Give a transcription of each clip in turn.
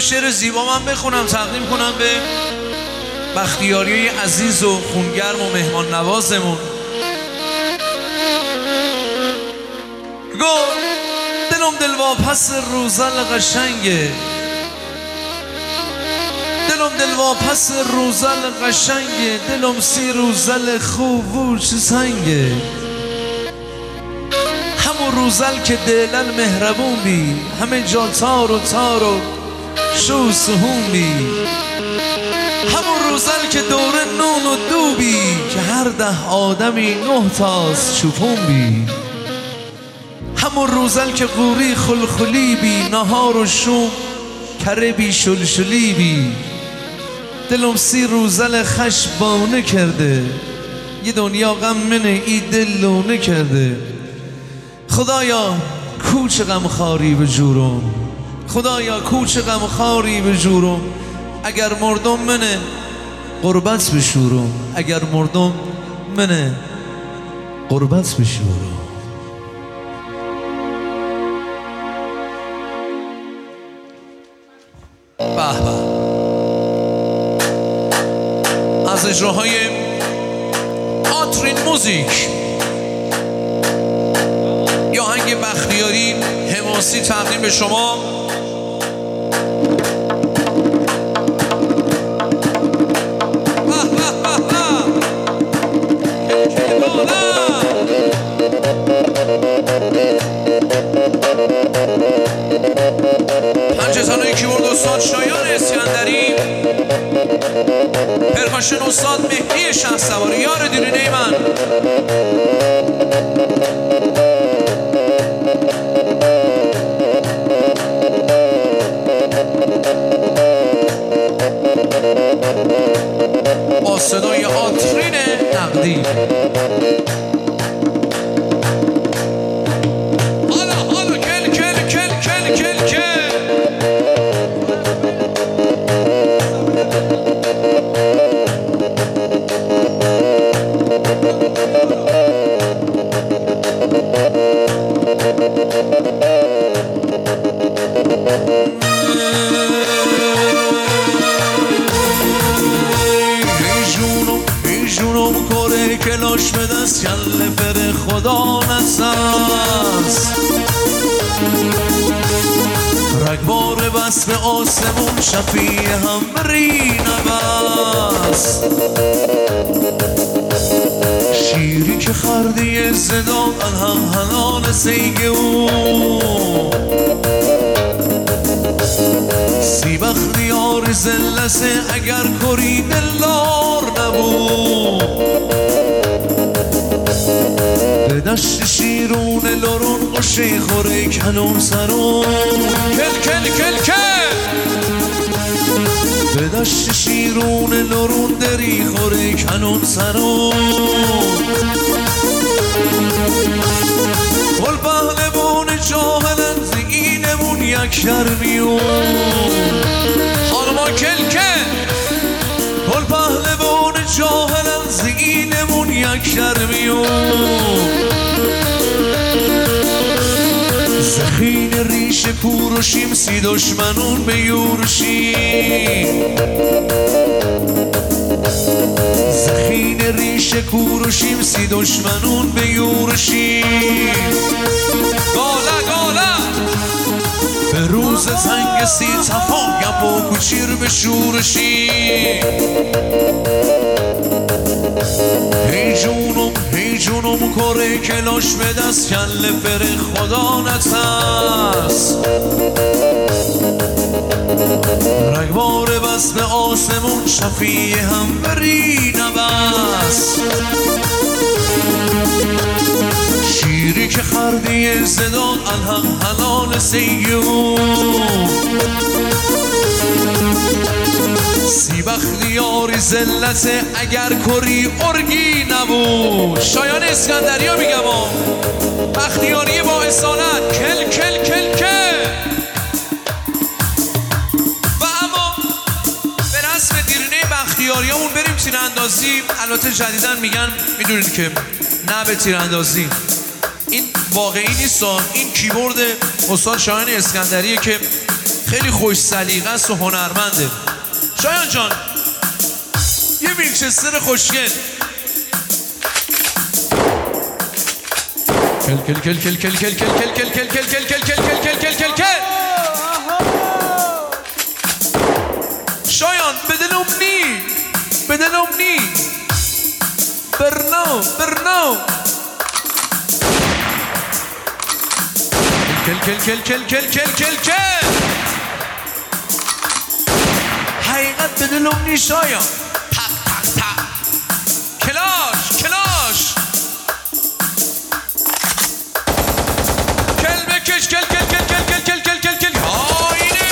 شعر زیبا من بخونم تقدیم کنم به بختیاری عزیز و خونگرم و مهمان نوازمون. گفت دلم دلواپس روزل قشنگه، دلم دلواپس روزل قشنگه، دلم سی روزل خوب و چه سنگه. همون روزل که دلل مهربون بی، همه جا تار و شو سهون بی. همون روزل که دوره نون و دوبی، که هر 10 آدمی 9 تاست چوپون بی. همون روزل که قوری خلخلی بی، نهار و شوم کره بی شلشلی بی. دلم سی روزل خشبانه کرده، یه دنیا غم منه ای دلونه کرده. خدایا کوچ غمخواری به جورم، خدایا کوچ غمخواری به جورم. اگر مردم منه قربت بشورم، اگر مردم منه قربت بشورم. به به از اجراهای آترین موزیک یا آهنگ بختیاری حماسی تقدیم به شما. پنجه‌زنای کیبورد استاد شایان اسکندری، پرکاشن استاد مهدی شهسواری، یار دیرینه من. با صدای آترین نقدی. حالا کل کل کل کل کل کل. جونم کره کلاش به دست کل پر خدا نساس. رگبار بس به آسمون شفیه هم بری نبست. شیری که خردی زدان الهم حلال سیگه او، سی بختیار زلسه اگر کری دلدار نبود. به دشت شیرون لرون قشه خوره کنون سرون کل کل کل کل. به دشت شیرون لرون دری خوره کنون سرون. گل پهلوان جاهلن زینمون یک شرمیون. خانما کل کل. گل پهلوان جاهلن زینمون یک شرمیون. زخین ریش کوروشیم سی دشمنون به یورشیم. زخین ریش کوروشیم سی دشمنون به یورشیم. گاله به روز زنگ سی تفایم با کوچیر به شورشیم. هی جونم کره کلاش به دست کل پر خدا نترس. رگبار بس به آسمون شفیه هم بری نبست. شیری که خردی زدان الهم حلال سیگون، سی بختیاری زلته اگر کری ارگی نبود. شایان اسکندری ها میگم بختیاری با اصالت کل کل کل کل. و اما به رسم دیرینه بختیاری همون بریم تیراندازی. البته جدیدن میگن میدونید که نه به تیراندازی، این واقعی نیست. این کیبورد استاد شایان اسکندریه که خیلی خوش سلیقه است و هنرمنده. شایان جان یه وینچستر خوشگل. کل کل کل کل کل کل کل کل کل کل کل کل کل کل کل کل کل. شایان بدلم نی بدلم نی برنو کل کل کل کل کل کل کل کل. حقیقت بدلم نی شایان. تق تق تق کلاش کلاش کل بکش کل کل کل کل کل کل کل کل کل. آینه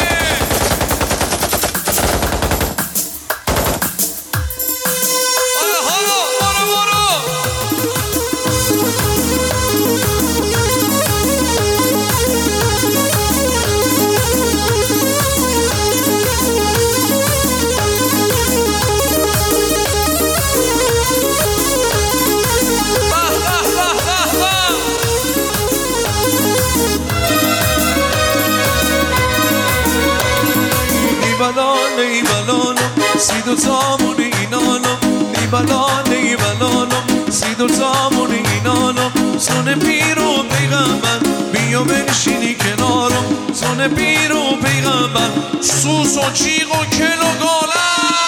سیدو تامون اینانو نیبلانو سیدو تامون اینانو سون پیرو پیغمبر بیا بنشینی کنارم سون پیرو پیغمبر سوس و چیق و کل و گاله.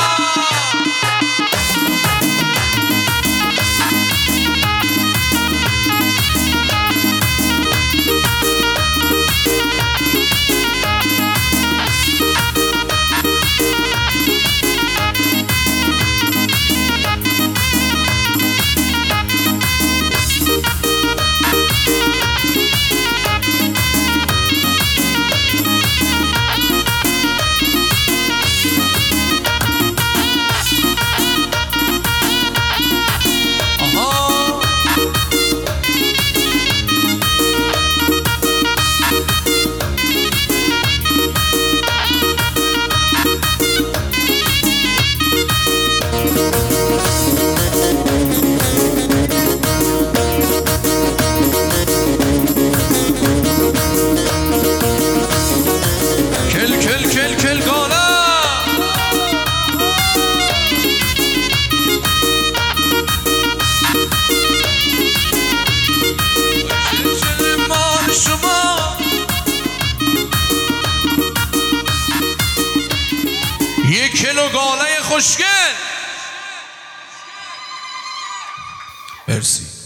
یک کیلو گاله خوشگل. مرسی.